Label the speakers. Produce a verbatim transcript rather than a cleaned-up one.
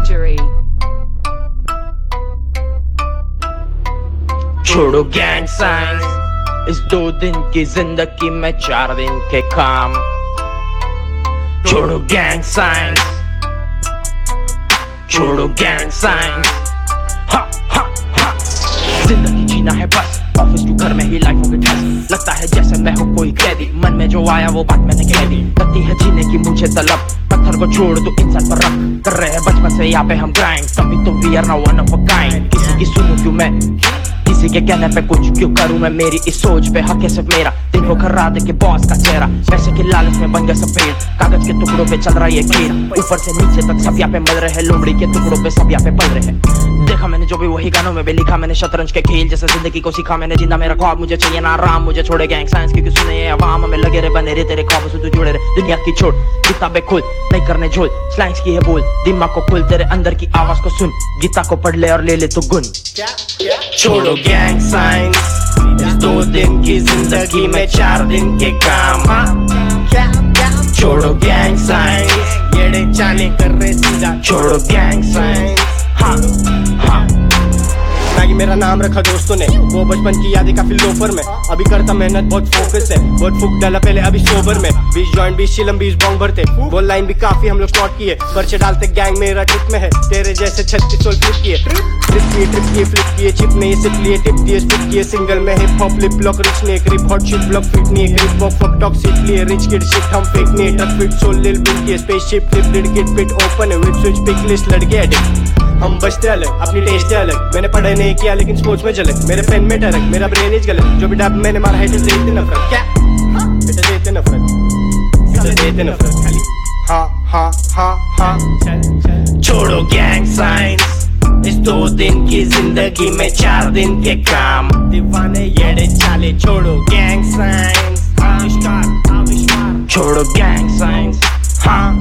Speaker 1: Victory.
Speaker 2: छोड़ो gang science, इस दो दिन की जिंदगी में चार दिन के काम। छोड़ो गैंग साइंस, छोड़ो गैंग साइंस। हा हा हा, जिंदगी जीना है बस, ऑफिस टू घर में ही लाइफ हो गई ठस। लगता है जैसे मैं हूँ कोई कैदी, मन में जो आया वो बात मैंने कह दी। लगती है जीने की मुझे तलब, पत्थर को छोड़ दो इंसान पर रख। कर रहे हैं बचपन से यहाँ पे हम ग्राइंड, तभी तो we are now one of a kind. किसी की सुनूं क्यों मैं, किसी के कहने पे कुछ क्यों करूं मैं, मेरी इस सोच पे हक है सिर्फ मेरा। दिन हो खर्रा दे के बॉस का चेहरा, पैसे के लालच में बन गया सफेद, कागज के टुकड़ों पे चल रहा ये खेल। ऊपर से नीचे तक सब यहाँ पे मल रहे हैं, लोमड़ी के टुकड़ों पे सब यहाँ पे पल रहे हैं। देखा मैंने जो भी वही गानों में भी लिखा मैंने, शतरंज के खेल जैसे जिंदगी को सीखा मैंने। जिंदा मेरा ख्वाब मुझे चाहिए ना आराम, मुझे छोड़े गैंग साइंस क्योंकि सुने ये आवाम में लगे रहे बने रे तेरे ख्वाब से तू जुड़े रहे। दुनिया की छोड़ किताबें खोल, नहीं करने झोल, स्लैंग्स की है बोल, दिमाग को खोल, तेरे अंदर की आवाज को सुन, गीता को पढ़ ले और ले ले तू गुन। छोड़ो गैंग साइंस, इस दो दिन की जिंदगी में चार दिन के काम। छोड़ो गैंग साइंस, येड़े चाले कर रहे सीधा। छोड़ो गैंग साइंस, हाँ हाँ।
Speaker 3: मैगी मेरा नाम रखा दोस्तों ने, वो बचपन की यादें काफी लोफर में। अभी करता मेहनत बहुत फोकस है, बहुत फूक डाला पहले अभी सोबर में। बीस जॉइंट बीस चिलम बीस बॉन्ग भरते, वो लाइन भी काफी हम लोग स्टॉर्ट किए। पर्चे डालते गैंग मेरा ट्रिप में है, तेरे जैसे छत्तीस सोल फ्लिप किए। ट्रिप किए ट्रिप किए फ्लिप किए, चिप ने ये सिप लिए टिप दिए स्पिट किए। सिंगल में hip hop lip block rich ने crip hot shit block fit नहीं crip walk fuck talk seat लिए। रिच किड शिट हम फेक नहीं touch fit soul lil bill किए। Spaceship flip did kit fit open है with switch pick list लड़ गया addict. हम बचते अलग, अपनी टेस्ट अलग, मैंने पढ़ाई नहीं किया लेकिन सोच में झलक। मेरे पेन में टरक, मेरा ब्रेन इज गलत, जो भी डब मैंने मारा है देते नफरत। क्या बेटा देते नफरत, बेटा देते नफरत खाली। हाँ हाँ हाँ हाँ चल चल।
Speaker 2: छोड़ो गैंग साइंस, इस दो दिन की जिंदगी में चार दिन के काम।
Speaker 3: दीवाने येड़े चाले, छोड़ो गैंग साइंस।
Speaker 2: छोड़ो गैंग साइंस, हाँ